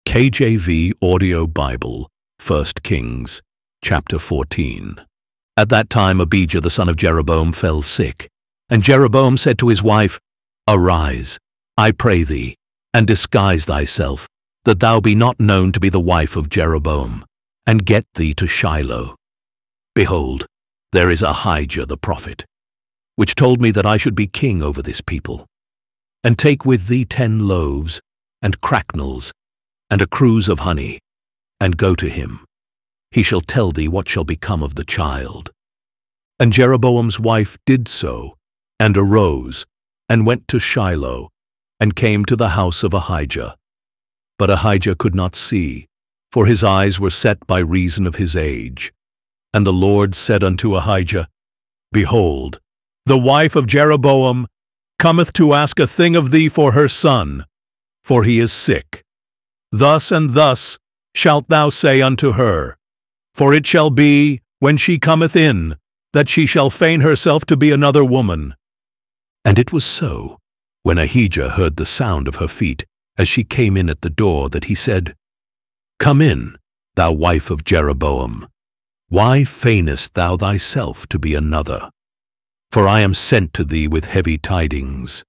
KJV Audio Bible, 1 Kings, chapter 14. At that time Abijah the son of Jeroboam fell sick, and Jeroboam said to his wife, Arise, I pray thee, and disguise thyself, that thou be not known to be the wife of Jeroboam, and get thee to Shiloh. Behold, there is Ahijah the prophet, which told me that I should be king over this people. And take with thee 10 loaves, and cracknels, and a cruse of honey, and go to him. He shall tell thee what shall become of the child. And Jeroboam's wife did so, and arose, and went to Shiloh, and came to the house of Ahijah. But Ahijah could not see, for his eyes were set by reason of his age. And the Lord said unto Ahijah, Behold, the wife of Jeroboam cometh to ask a thing of thee for her son, for he is sick. Thus and thus shalt thou say unto her, for it shall be, when she cometh in, that she shall feign herself to be another woman. And it was so, when Ahijah heard the sound of her feet, as she came in at the door, that he said, Come in, thou wife of Jeroboam. Why feignest thou thyself to be another? For I am sent to thee with heavy tidings.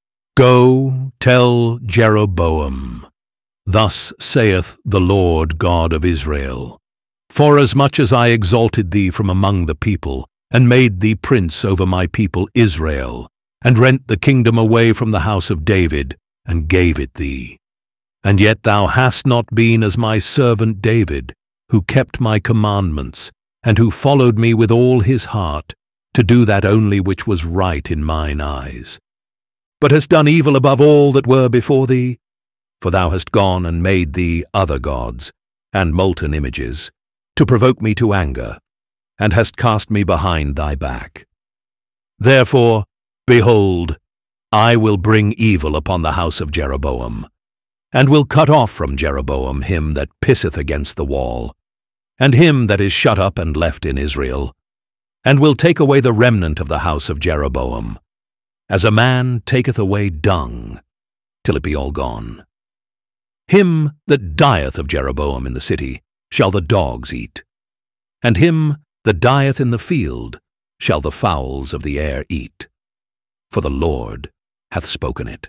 Go, tell Jeroboam, Thus saith the Lord God of Israel, Forasmuch as I exalted thee from among the people, and made thee prince over my people Israel, and rent the kingdom away from the house of David, and gave it thee. And yet thou hast not been as my servant David, who kept my commandments, and who followed me with all his heart, to do that only which was right in mine eyes. But hast done evil above all that were before thee, for thou hast gone and made thee other gods, and molten images, to provoke me to anger, and hast cast me behind thy back. Therefore, behold, I will bring evil upon the house of Jeroboam, and will cut off from Jeroboam him that pisseth against the wall, and him that is shut up and left in Israel, and will take away the remnant of the house of Jeroboam, as a man taketh away dung, till it be all gone. Him that dieth of Jeroboam in the city shall the dogs eat, and him that dieth in the field shall the fowls of the air eat. For the Lord hath spoken it.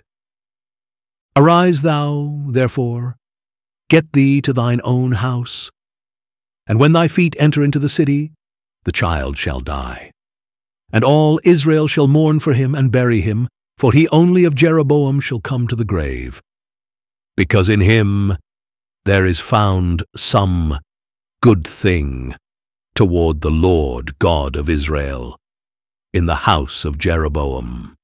Arise thou, therefore, get thee to thine own house, and when thy feet enter into the city, the child shall die. And all Israel shall mourn for him and bury him, for he only of Jeroboam shall come to the grave. Because in him there is found some good thing toward the Lord God of Israel, in the house of Jeroboam.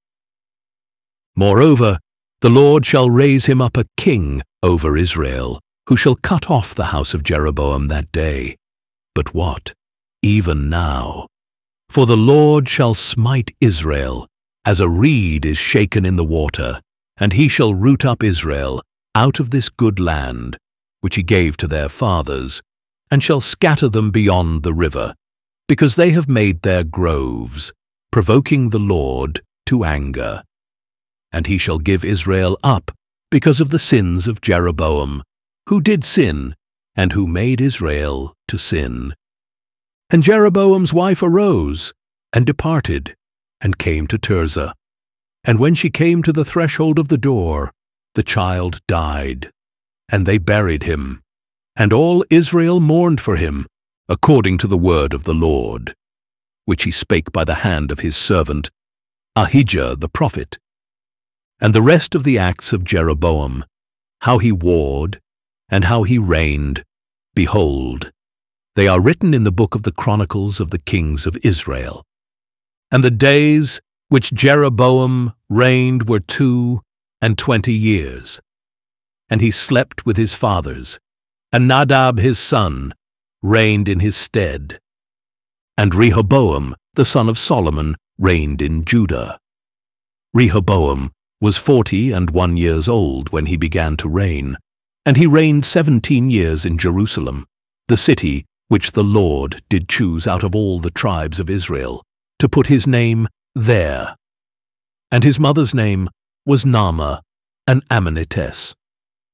Moreover, the Lord shall raise him up a king over Israel, who shall cut off the house of Jeroboam that day. But what? Even now. For the Lord shall smite Israel, as a reed is shaken in the water, and he shall root up Israel out of this good land, which he gave to their fathers, and shall scatter them beyond the river, because they have made their groves, provoking the Lord to anger. And he shall give Israel up because of the sins of Jeroboam, who did sin, and who made Israel to sin. And Jeroboam's wife arose, and departed, and came to Tirzah. And when she came to the threshold of the door, the child died, and they buried him. And all Israel mourned for him, according to the word of the Lord, which he spake by the hand of his servant Ahijah the prophet. And the rest of the acts of Jeroboam, how he warred, and how he reigned, behold, they are written in the book of the Chronicles of the kings of Israel. And the days which Jeroboam reigned were 22 years. And he slept with his fathers, and Nadab his son reigned in his stead. And Rehoboam the son of Solomon reigned in Judah. Rehoboam was 41 years old when he began to reign, and he reigned 17 years in Jerusalem, the city which the Lord did choose out of all the tribes of Israel, to put his name there. And his mother's name was Naamah, an Ammonitess.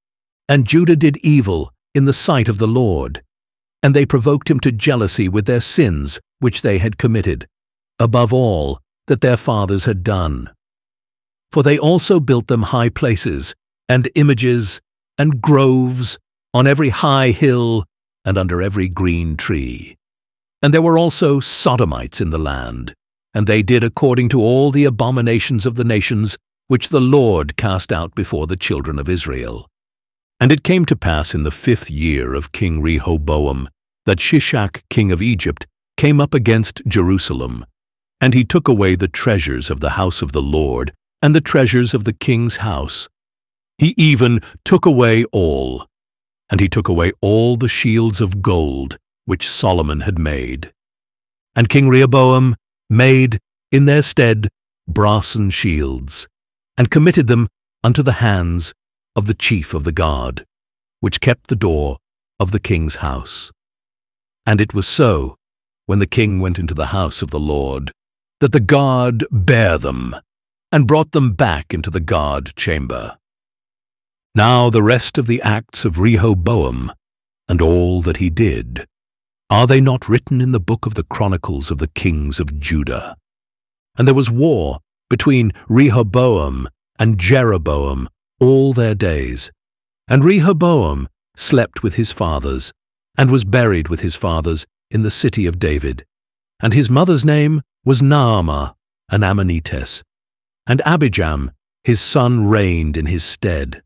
And Judah did evil in the sight of the Lord, and they provoked him to jealousy with their sins which they had committed, above all that their fathers had done. For they also built them high places, and images, and groves, on every high hill, and under every green tree. And there were also Sodomites in the land, and they did according to all the abominations of the nations which the Lord cast out before the children of Israel. And it came to pass in the 5th year of King Rehoboam that Shishak king of Egypt came up against Jerusalem, and he took away the treasures of the house of the Lord and the treasures of the king's house. He even took away all, and he took away all the shields of gold which Solomon had made. And King Rehoboam made in their stead brassen shields, and committed them unto the hands of the chief of the guard, which kept the door of the king's house. And it was so, when the king went into the house of the Lord, that the guard bare them, and brought them back into the guard chamber. Now the rest of the acts of Rehoboam, and all that he did, are they not written in the book of the chronicles of the kings of Judah? And there was war between Rehoboam and Jeroboam all their days. And Rehoboam slept with his fathers, and was buried with his fathers in the city of David. And his mother's name was Naamah, an Ammonitess. And Abijam his son reigned in his stead.